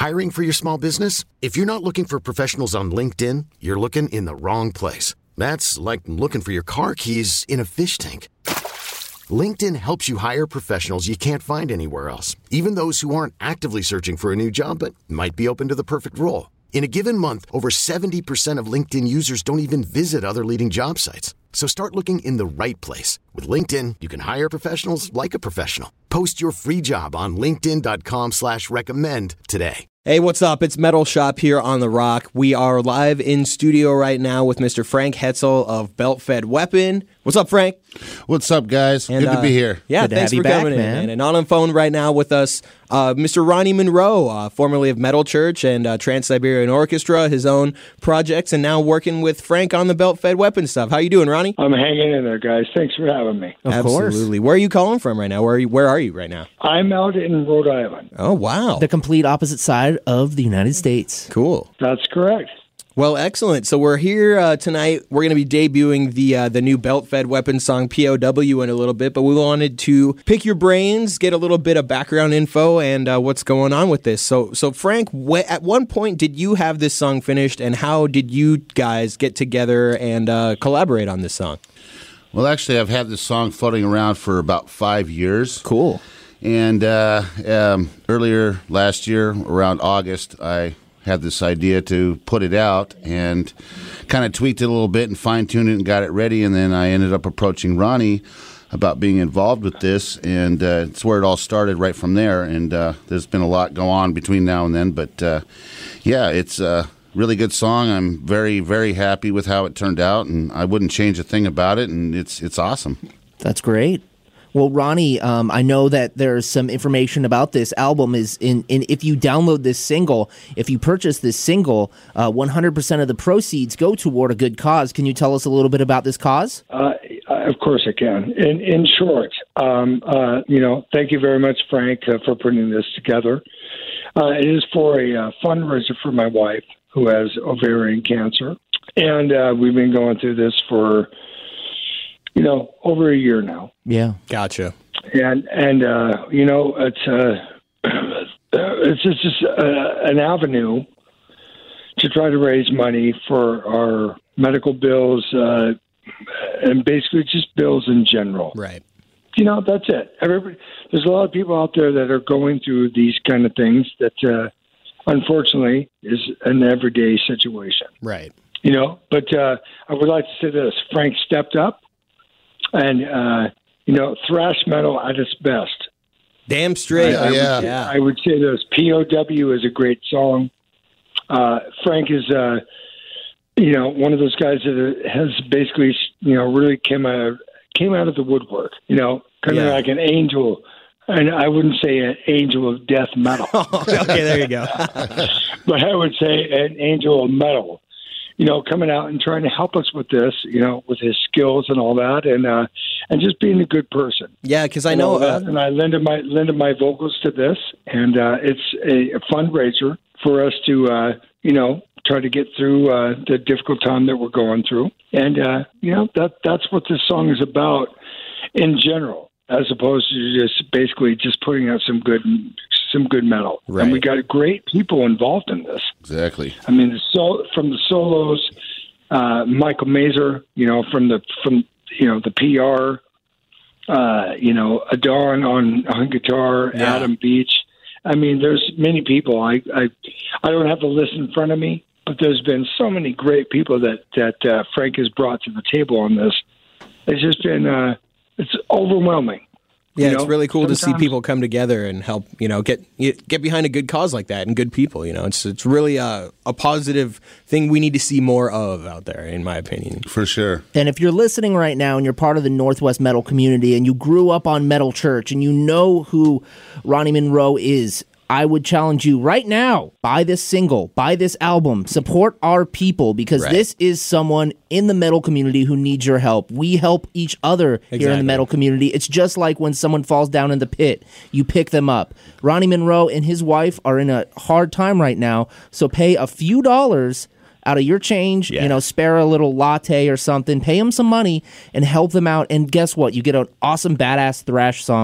Hiring for your small business? If you're not looking for professionals on LinkedIn, you're looking in the wrong place. That's like looking for your car keys in a fish tank. LinkedIn helps you hire professionals you can't find anywhere else, even those who aren't actively searching for a new job but might be open to the perfect role. In a given month, over 70% of LinkedIn users don't even visit other leading job sites. So start looking in the right place. With LinkedIn, you can hire professionals like a professional. Post your free job on linkedin.com/recommend today. Hey, what's up? It's Metal Shop here on The Rock. We are live in studio right now with Mr. Frank Hetzel of Belt Fed Weapon. What's up, Frank? What's up, guys? Good to be here. Yeah, Good to thanks have you for back, coming in, man. man. And on the phone right now with us, Mr. Ronnie Monroe, formerly of Metal Church and Trans-Siberian Orchestra, his own projects, and now working with Frank on the Belt Fed Weapon stuff. How you doing, Ronnie? I'm hanging in there, guys. Thanks for having me. Of course. Absolutely. Where are you calling from right now? Where are you right now? I'm out in Rhode Island. Oh, wow. The complete opposite side of the United States. Cool. That's correct. Well, excellent. So we're here tonight. We're going to be debuting the new Belt Fed Weapon song POW in a little bit, but we wanted to pick your brains, get a little bit of background info, and what's going on with this. So Frank, at one point did you have this song finished, and how did you guys get together and collaborate on this song? Well, actually, I've had this song floating around for about 5 years. Cool. And earlier last year, around August, I had this idea to put it out and kind of tweaked it a little bit and fine-tuned it and got it ready. And then I ended up approaching Ronnie about being involved with this, and it's where it all started right from there. And there's been a lot go on between now and then. But, yeah, it's a really good song. I'm very, very happy with how it turned out, and I wouldn't change a thing about it, and it's awesome. That's great. Well, Ronnie, I know that there's some information about this album. Is in if you download this single, if you purchase this single, 100% of the proceeds go toward a good cause. Can you tell us a little bit about this cause? Of course I can. In short, thank you very much, Frank, for putting this together. It is for a fundraiser for my wife, who has ovarian cancer. And we've been going through this for over a year now. Yeah. Gotcha. And it's just an avenue to try to raise money for our medical bills and basically just bills in general. Right. That's it. There's a lot of people out there that are going through these kind of things that unfortunately is an everyday situation. Right. But I would like to say this. Frank stepped up. And, thrash metal at its best. Damn straight. I would say this. POW is a great song. Frank is, one of those guys that has basically, really came out of the woodwork, kind of like an angel. And I wouldn't say an angel of death metal. Okay, there you go. But I would say an angel of metal. Coming out and trying to help us with this, with his skills and all that, and just being a good person. Yeah, because I know, and I lended my vocals to this, and it's a fundraiser for us to, try to get through the difficult time that we're going through, and that's what this song is about in general, as opposed to just putting out some good metal. Right. And we got great people involved in this. Exactly. I mean, from the solos, Michael Mazer, from the PR, Adon on guitar, Adam Beach. I mean, there's many people. I don't have the list in front of me, but there's been so many great people that Frank has brought to the table on this. It's just been it's overwhelming. Yeah, it's really cool to see people come together and help, get behind a good cause like that and good people. It's really a positive thing we need to see more of out there, in my opinion. For sure. And if you're listening right now and you're part of the Northwest Metal community and you grew up on Metal Church and you know who Ronnie Monroe is, I would challenge you right now, buy this single, buy this album, support our people, because this is someone in the metal community who needs your help. We help each other here in the metal community. It's just like when someone falls down in the pit, you pick them up. Ronnie Monroe and his wife are in a hard time right now, so pay a few dollars out of your change, spare a little latte or something, pay them some money and help them out. And guess what? You get an awesome, badass thrash song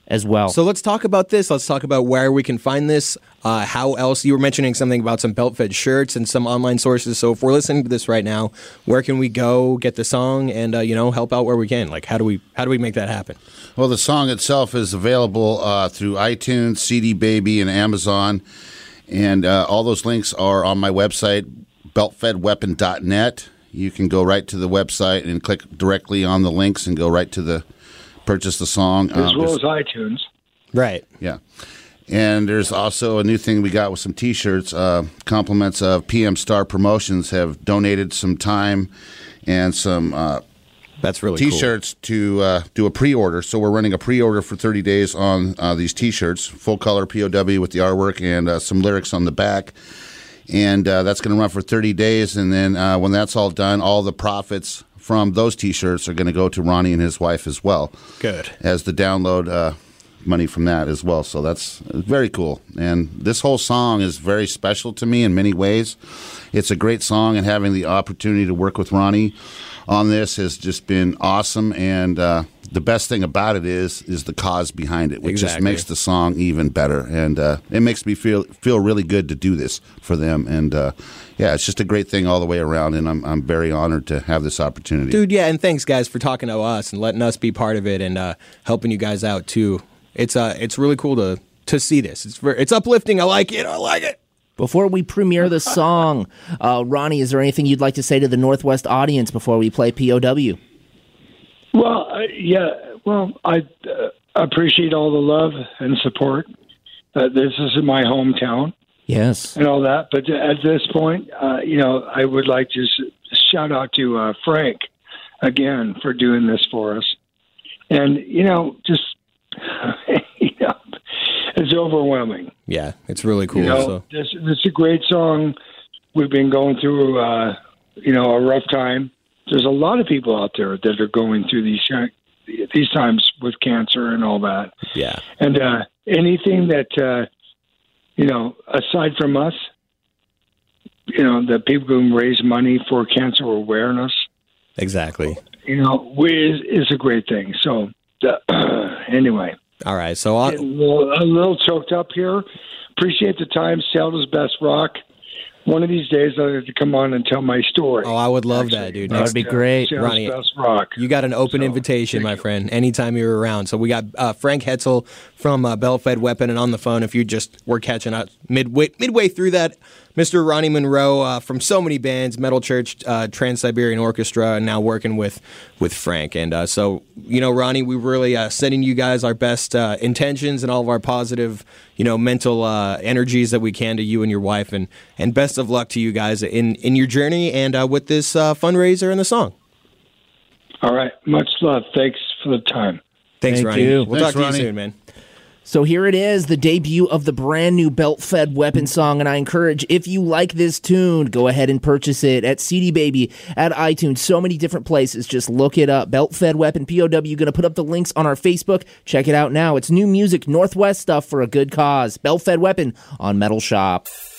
as well. So let's talk about this. Let's talk about where we can find this. How else? You were mentioning something about some belt-fed shirts and some online sources. So if we're listening to this right now, where can we go get the song and help out where we can? Like how do we make that happen? Well, the song itself is available through iTunes, CD Baby, and Amazon, and all those links are on my website, beltfedweapon.net. You can go right to the website and click directly on the links and go right to purchase the song. As well as iTunes. Right. Yeah. And there's also a new thing we got with some T-shirts. Compliments of PM Star Promotions have donated some time and some that's really T-shirts to do a pre-order. So we're running a pre-order for 30 days on these T-shirts, full color POW with the artwork and some lyrics on the back. And that's going to run for 30 days. And then when that's all done, all the profits from those T-shirts are going to go to Ronnie and his wife as well. Good. As the download money from that as well. So that's very cool. And this whole song is very special to me in many ways. It's a great song, and having the opportunity to work with Ronnie on this has just been awesome. And the best thing about it is the cause behind it, which just makes the song even better. And it makes me feel really good to do this for them. And yeah, it's just a great thing all the way around, and I'm very honored to have this opportunity. Dude, yeah, and thanks, guys, for talking to us and letting us be part of it and helping you guys out, too. It's really cool to see this. It's uplifting. I like it. Before we premiere the song, Ronnie, is there anything you'd like to say to the Northwest audience before we play POW? Well, I appreciate all the love and support. This is my hometown. Yes. And all that. But at this point, I would like to shout out to Frank again for doing this for us. And, it's overwhelming. Yeah, it's really cool. This is a great song. We've been going through, a rough time. There's a lot of people out there that are going through these times with cancer and all that. Yeah. And anything that, aside from us, that people can raise money for cancer awareness. Exactly. Is a great thing. So, anyway. All right. So a little choked up here. Appreciate the time. Zelda's Best Rock. One of these days, I'll have to come on and tell my story. Oh, I would love that, dude. That would be great. Ronnie, Best Rock. You got an open invitation, my friend, anytime you're around. So we got Frank Hetzel from Belt-Fed Weapon, and on the phone, if you just were catching up midway through that, Mr. Ronnie Monroe from so many bands, Metal Church, Trans-Siberian Orchestra, and now working with Frank. And so, Ronnie, we really sending you guys our best intentions and all of our positive, mental energies that we can to you and your wife. And best of luck to you guys in your journey and with this fundraiser and the song. All right. Much love. Thanks for the time. Thanks, Thank Ronnie. you. We'll talk to you soon, man. So here it is, the debut of the brand new Belt-Fed Weapon song, and I encourage, if you like this tune, go ahead and purchase it at CD Baby, at iTunes, so many different places. Just look it up. Belt-Fed Weapon, POW. Going to put up the links on our Facebook. Check it out now. It's new music, Northwest stuff for a good cause. Belt-Fed Weapon on Metal Shop.